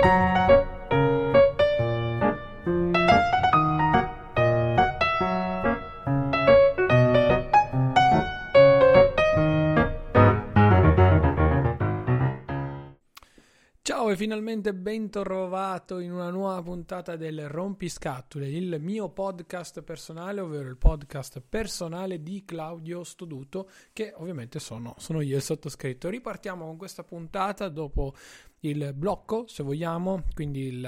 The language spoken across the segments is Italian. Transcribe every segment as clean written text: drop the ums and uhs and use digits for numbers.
Ciao e finalmente ben trovato in una nuova puntata del Rompiscatole, il mio podcast personale, ovvero il podcast personale di Claudio Stoduto, che ovviamente sono io il sottoscritto. Ripartiamo con questa puntata dopo il blocco, se vogliamo, quindi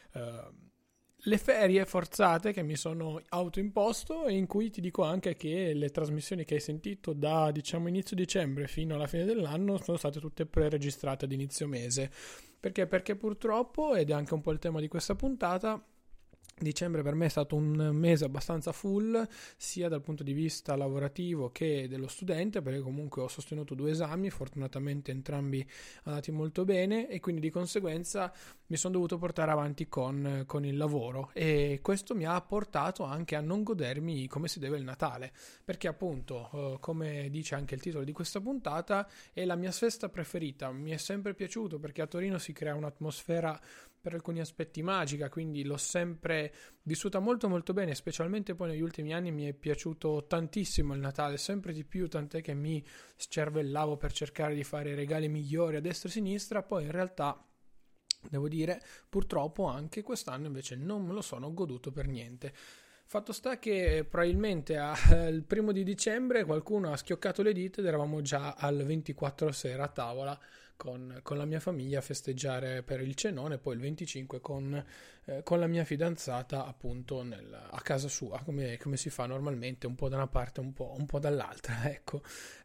le ferie forzate che mi sono autoimposto, e in cui ti dico anche che le trasmissioni che hai sentito da inizio dicembre fino alla fine dell'anno sono state tutte pre-registrate ad inizio mese. Perché purtroppo, ed è anche un po' il tema di questa puntata, dicembre per me è stato un mese abbastanza full, sia dal punto di vista lavorativo che dello studente, perché comunque ho sostenuto 2 esami, fortunatamente entrambi andati molto bene, e quindi di conseguenza mi sono dovuto portare avanti con il lavoro, e questo mi ha portato anche a non godermi come si deve il Natale, perché appunto, come dice anche il titolo di questa puntata, è la mia festa preferita. Mi è sempre piaciuto perché a Torino si crea un'atmosfera per alcuni aspetti magica, quindi l'ho sempre vissuta molto molto bene, specialmente poi negli ultimi anni mi è piaciuto tantissimo il Natale, sempre di più, tant'è che mi scervellavo per cercare di fare regali migliori a destra e a sinistra. Poi in realtà devo dire, purtroppo anche quest'anno invece non me lo sono goduto per niente. Fatto sta che probabilmente il 1 dicembre qualcuno ha schioccato le dita ed eravamo già al 24 sera a tavola con la mia famiglia a festeggiare per il cenone, poi il 25 con la mia fidanzata appunto a casa sua, come si fa normalmente, un po' da una parte, un po' dall'altra, ecco.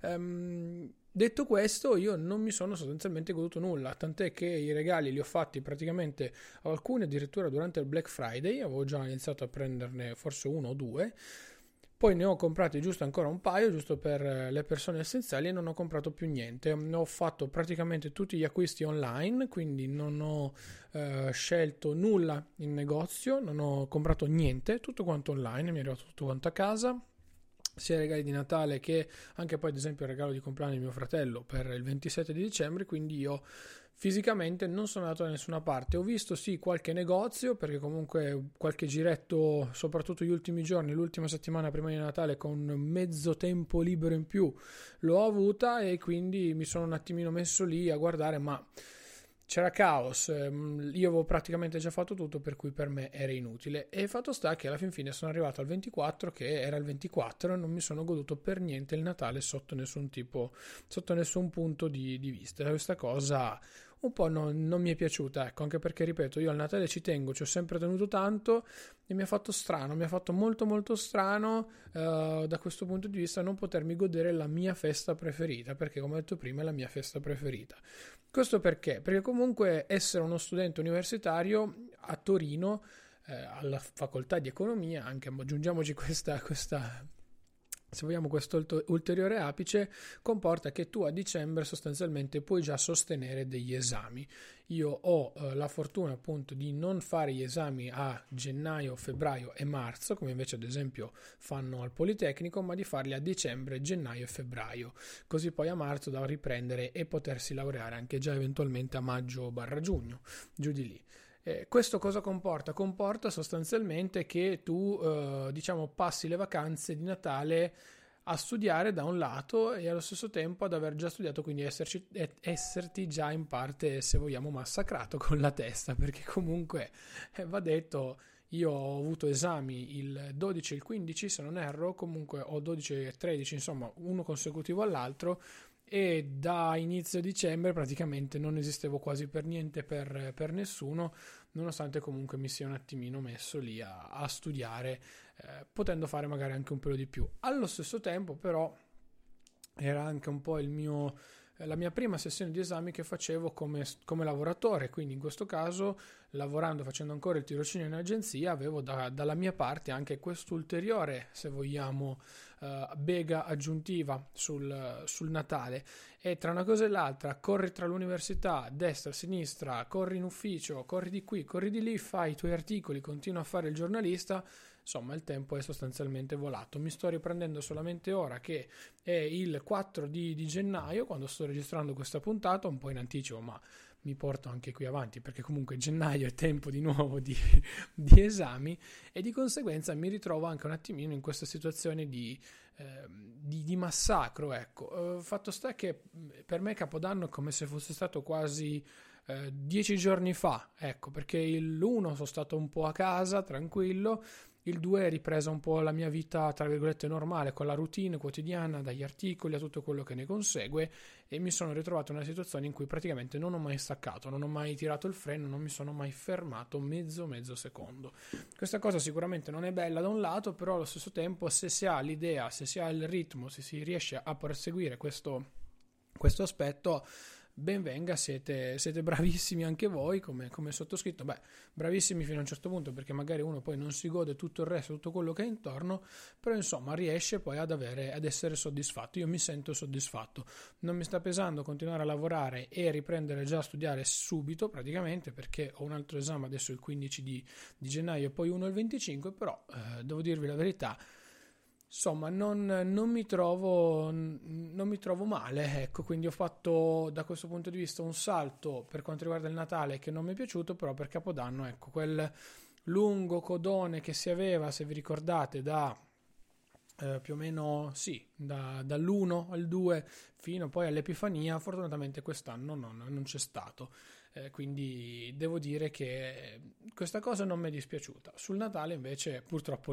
Detto questo, io non mi sono sostanzialmente goduto nulla, tant'è che i regali li ho fatti praticamente alcuni addirittura durante il Black Friday, avevo già iniziato a prenderne forse 1 o 2, poi ne ho comprati giusto ancora un paio, giusto per le persone essenziali, e non ho comprato più niente. Ho fatto praticamente tutti gli acquisti online, quindi non ho scelto nulla in negozio, non ho comprato niente, tutto quanto online, mi è arrivato tutto quanto a casa, sia i regali di Natale che anche poi ad esempio il regalo di compleanno di mio fratello per il 27 di dicembre, quindi io fisicamente non sono andato da nessuna parte. Ho visto sì qualche negozio, perché comunque qualche giretto, soprattutto gli ultimi giorni, l'ultima settimana prima di Natale, con mezzo tempo libero in più l'ho avuta, e quindi mi sono un attimino messo lì a guardare, ma c'era caos, io avevo praticamente già fatto tutto, per cui per me era inutile. E fatto sta che alla fin fine sono arrivato al 24, che era il 24, e non mi sono goduto per niente il Natale sotto nessun punto di vista. Questa cosa un po' non mi è piaciuta, ecco, anche perché, ripeto, io al Natale ci tengo, ci ho sempre tenuto tanto, e mi ha fatto strano, mi ha fatto molto molto strano da questo punto di vista non potermi godere la mia festa preferita, perché come ho detto prima è la mia festa preferita. Questo perché? Perché comunque essere uno studente universitario a Torino, alla facoltà di economia, anche aggiungiamoci questa se vogliamo questo ulteriore apice, comporta che tu a dicembre sostanzialmente puoi già sostenere degli esami. Io ho la fortuna appunto di non fare gli esami a gennaio, febbraio e marzo, come invece ad esempio fanno al Politecnico, ma di farli a dicembre, gennaio e febbraio, così poi a marzo da riprendere e potersi laureare anche già eventualmente a maggio/giugno, giù di lì. Questo cosa comporta? Comporta sostanzialmente che tu passi le vacanze di Natale a studiare da un lato, e allo stesso tempo ad aver già studiato, quindi esserti già in parte, se vogliamo, massacrato con la testa, perché comunque va detto, io ho avuto esami il 12 e il 15 se non erro, comunque ho 12 e 13, insomma uno consecutivo all'altro, e da inizio dicembre praticamente non esistevo quasi per niente per nessuno, nonostante comunque mi sia un attimino messo lì a studiare, potendo fare magari anche un pelo di più. Allo stesso tempo però era anche un po' la mia prima sessione di esami che facevo come lavoratore, quindi in questo caso, lavorando, facendo ancora il tirocinio in agenzia, avevo dalla mia parte anche quest'ulteriore, se vogliamo, bega aggiuntiva sul Natale. E tra una cosa e l'altra, corri tra l'università, destra, sinistra, corri in ufficio, corri di qui, corri di lì, fai i tuoi articoli, continua a fare il giornalista. Insomma, il tempo è sostanzialmente volato. Mi sto riprendendo solamente ora che è il 4 di gennaio, quando sto registrando questa puntata, un po' in anticipo, ma mi porto anche qui avanti, perché comunque gennaio è tempo di nuovo di esami, e di conseguenza mi ritrovo anche un attimino in questa situazione di massacro, ecco. Fatto sta che per me Capodanno è come se fosse stato quasi 10 giorni fa, ecco, perché l'1 sono stato un po' a casa, tranquillo, il 2 è ripresa un po' la mia vita, tra virgolette, normale, con la routine quotidiana, dagli articoli a tutto quello che ne consegue, e mi sono ritrovato in una situazione in cui praticamente non ho mai staccato, non ho mai tirato il freno, non mi sono mai fermato mezzo secondo. Questa cosa sicuramente non è bella da un lato, però allo stesso tempo, se si ha l'idea, se si ha il ritmo, se si riesce a perseguire questo aspetto, ben venga, siete bravissimi anche voi come sottoscritto. Beh, bravissimi fino a un certo punto, perché magari uno poi non si gode tutto il resto, tutto quello che è intorno, però insomma riesce poi ad essere soddisfatto. Io mi sento soddisfatto, non mi sta pesando continuare a lavorare e riprendere già a studiare subito praticamente, perché ho un altro esame adesso il 15 di gennaio e poi uno il 25, però devo dirvi la verità, insomma, non mi trovo male, ecco, quindi ho fatto da questo punto di vista un salto per quanto riguarda il Natale che non mi è piaciuto, però per Capodanno, ecco, quel lungo codone che si aveva, se vi ricordate, da più o meno, sì, dall'1 al 2 fino poi all'Epifania, fortunatamente quest'anno non c'è stato. Quindi devo dire che questa cosa non mi è dispiaciuta. Sul Natale invece purtroppo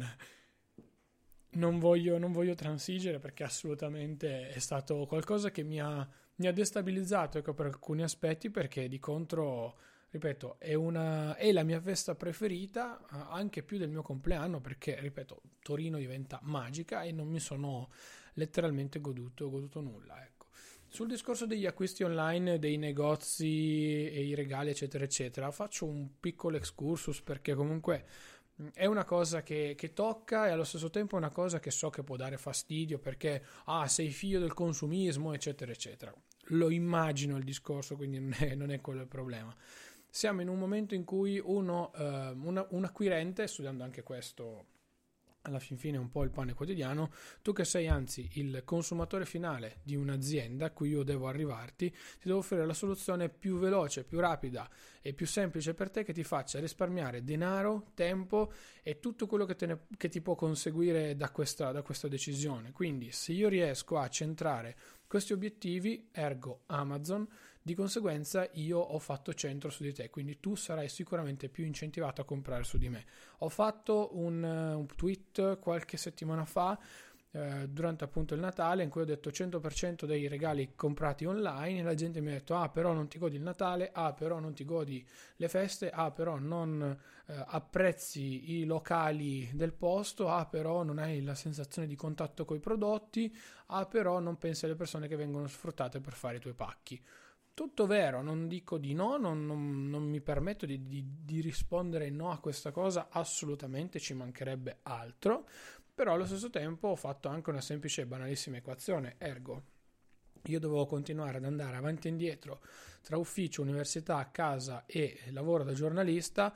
non voglio transigere, perché assolutamente è stato qualcosa che mi ha destabilizzato, ecco, per alcuni aspetti, perché di contro, ripeto, è la mia festa preferita, anche più del mio compleanno, perché, ripeto, Torino diventa magica e non mi sono letteralmente goduto nulla, ecco. Sul discorso degli acquisti online, dei negozi e i regali eccetera eccetera, faccio un piccolo excursus, perché comunque è una cosa che tocca, e allo stesso tempo è una cosa che so che può dare fastidio, perché sei figlio del consumismo eccetera eccetera. Lo immagino il discorso, quindi non è quello il problema. Siamo in un momento in cui un acquirente, studiando anche questo alla fin fine è un po' il pane quotidiano, tu che sei anzi il consumatore finale di un'azienda a cui io devo arrivarti, ti devo offrire la soluzione più veloce, più rapida e più semplice per te, che ti faccia risparmiare denaro, tempo e tutto quello che ti può conseguire da questa decisione. Quindi se io riesco a centrare questi obiettivi, ergo Amazon, di conseguenza io ho fatto centro su di te, quindi tu sarai sicuramente più incentivato a comprare su di me. Ho fatto un tweet qualche settimana fa durante appunto il Natale, in cui ho detto 100% dei regali comprati online, e la gente mi ha detto però non ti godi il Natale, però non ti godi le feste, però non apprezzi i locali del posto, però non hai la sensazione di contatto con i prodotti, però non pensi alle persone che vengono sfruttate per fare i tuoi pacchi. Tutto vero, non dico di no, non mi permetto di rispondere no a questa cosa, assolutamente, ci mancherebbe altro, però allo stesso tempo ho fatto anche una semplice e banalissima equazione, ergo io dovevo continuare ad andare avanti e indietro tra ufficio, università, casa e lavoro da giornalista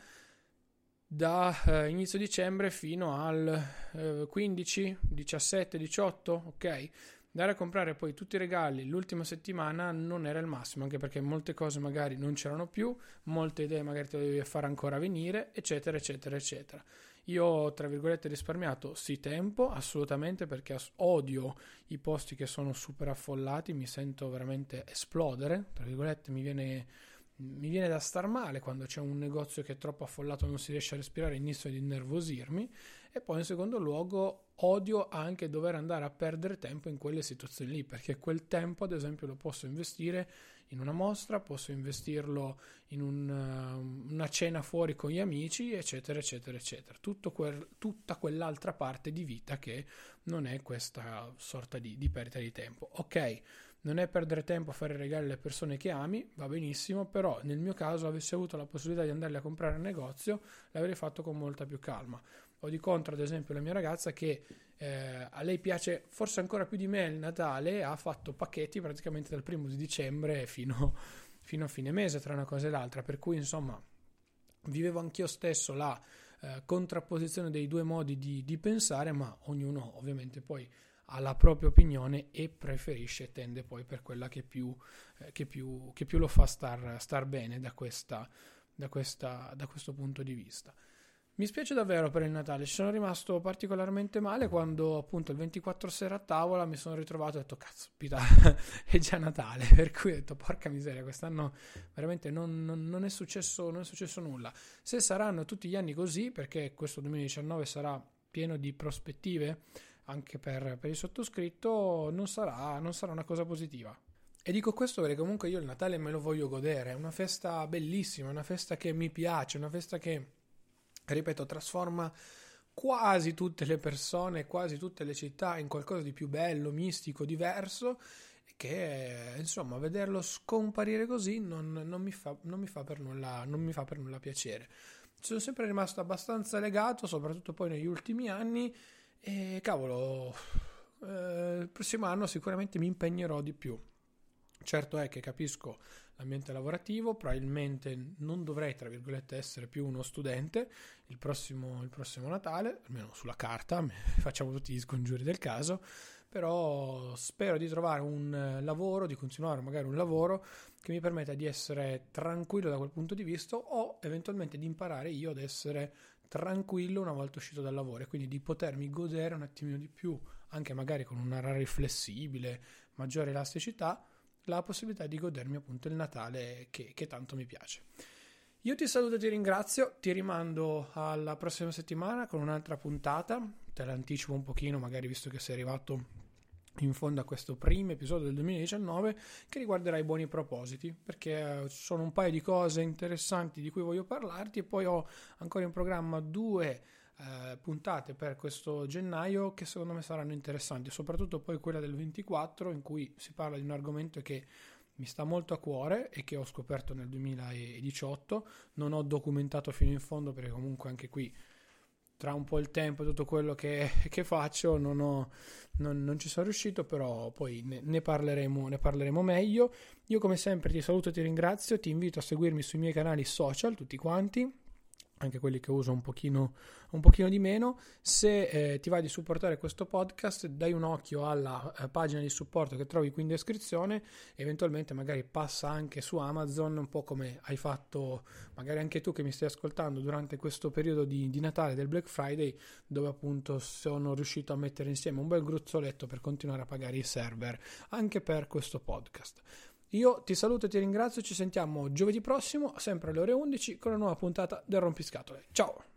da inizio dicembre fino al 15, 17, 18, ok? Andare a comprare poi tutti i regali l'ultima settimana non era il massimo, anche perché molte cose magari non c'erano più, molte idee magari te le devi fare ancora venire, eccetera eccetera eccetera. Io ho, tra virgolette, risparmiato sì tempo, assolutamente, perché odio i posti che sono super affollati, mi sento veramente esplodere, tra virgolette, mi viene da star male quando c'è un negozio che è troppo affollato, non si riesce a respirare, inizio ad innervosirmi. E poi in secondo luogo odio anche dover andare a perdere tempo in quelle situazioni lì, perché quel tempo ad esempio lo posso investire in una mostra, posso investirlo in una cena fuori con gli amici, eccetera eccetera eccetera, tutta quell'altra parte di vita che non è questa sorta di perdita di tempo. Ok, non è perdere tempo a fare regali alle persone che ami, va benissimo, però nel mio caso avessi avuto la possibilità di andarli a comprare al negozio, l'avrei fatto con molta più calma. O di contro, ad esempio, la mia ragazza, che a lei piace forse ancora più di me il Natale, ha fatto pacchetti praticamente dal 1° di dicembre fino a fine mese, tra una cosa e l'altra, per cui insomma vivevo anch'io stesso la contrapposizione dei due modi di pensare, ma ognuno ovviamente poi ha la propria opinione e preferisce, tende poi per quella che più lo fa star bene da questo punto di vista. Mi spiace davvero per il Natale, ci sono rimasto particolarmente male quando appunto il 24 sera a tavola mi sono ritrovato e ho detto cazzo, è già Natale, per cui ho detto porca miseria, quest'anno veramente non è successo nulla. Se saranno tutti gli anni così, perché questo 2019 sarà pieno di prospettive anche per il sottoscritto, non sarà una cosa positiva. E dico questo perché comunque io il Natale me lo voglio godere, è una festa bellissima, è una festa che mi piace, una festa che, ripeto, trasforma quasi tutte le persone, quasi tutte le città in qualcosa di più bello, mistico, diverso, e che insomma vederlo scomparire così non mi fa per nulla piacere. Ci sono sempre rimasto abbastanza legato, soprattutto poi negli ultimi anni, e cavolo, il prossimo anno sicuramente mi impegnerò di più. Certo è che capisco l'ambiente lavorativo, probabilmente non dovrei, tra virgolette, essere più uno studente il prossimo Natale, almeno sulla carta, facciamo tutti gli scongiuri del caso, però spero di trovare un lavoro, di continuare magari un lavoro che mi permetta di essere tranquillo da quel punto di vista o eventualmente di imparare io ad essere tranquillo una volta uscito dal lavoro e quindi di potermi godere un attimino di più, anche magari con un orario flessibile, maggiore elasticità, la possibilità di godermi appunto il Natale che tanto mi piace. Io ti saluto e ti ringrazio, ti rimando alla prossima settimana con un'altra puntata, te l'anticipo un pochino magari visto che sei arrivato in fondo a questo primo episodio del 2019 che riguarderà i buoni propositi, perché ci sono un paio di cose interessanti di cui voglio parlarti e poi ho ancora in programma 2 puntate per questo gennaio che secondo me saranno interessanti, soprattutto poi quella del 24 in cui si parla di un argomento che mi sta molto a cuore e che ho scoperto nel 2018, non ho documentato fino in fondo perché comunque anche qui tra un po' il tempo e tutto quello che faccio non ci sono riuscito, però poi ne parleremo meglio. Io come sempre ti saluto e ti ringrazio, ti invito a seguirmi sui miei canali social tutti quanti, anche quelli che uso un pochino di meno. Se ti va di supportare questo podcast, dai un occhio alla pagina di supporto che trovi qui in descrizione, eventualmente magari passa anche su Amazon, un po' come hai fatto magari anche tu che mi stai ascoltando durante questo periodo di Natale, del Black Friday, dove appunto sono riuscito a mettere insieme un bel gruzzoletto per continuare a pagare i server anche per questo podcast. Io ti saluto e ti ringrazio, ci sentiamo giovedì prossimo, sempre alle ore 11, con una nuova puntata del Rompiscatole. Ciao!